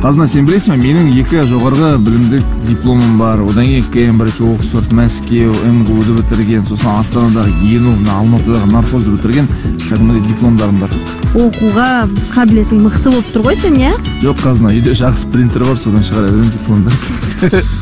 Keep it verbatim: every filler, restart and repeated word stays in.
Қазына, сен білесің бе, менің екі жоғарғы білімдік дипломым бар. Одан кейін Кембридж, Оксфорд, Мәскеу, эм гэ у-ды бітірген, сосын Астанадағы ЕНУ, Алматыдағы нархозды бітірген кәдімгідей дипломдарым бар. Оқуға қабілетің мықты болып тұр ғой сен, иә? Жоқ, Қазына, үйде жақсы принтер бар, содан шығара беремін дипломдарды.